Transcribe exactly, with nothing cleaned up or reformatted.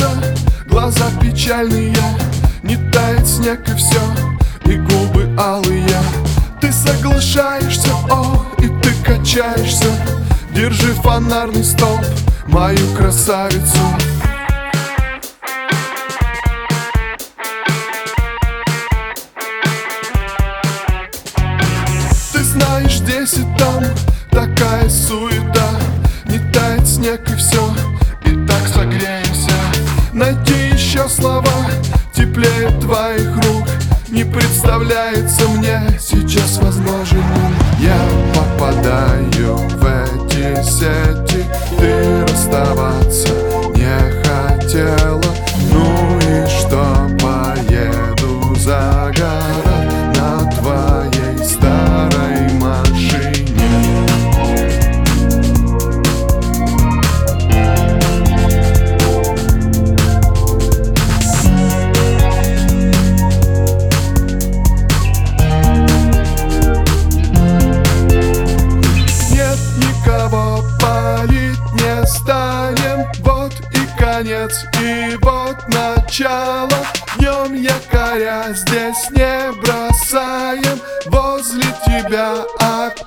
улыбаться, глаза печальные, не тает снег и все, и губы алые. Ты соглашаешься, о, и ты качаешься. Держи фонарный столб, мою красавицу. Ты знаешь, здесь и там такая суета, не тает снег и все, и так согреемся. Найти еще слова теплее твоих рук не представляется мне сейчас возможным. Я попадаю в эти сети, ты расставаться не хотела. Ну и что, поеду за город на твоей старой машине. Станем, вот и конец, и вот начало. Днем якоря здесь не бросаем, возле тебя опять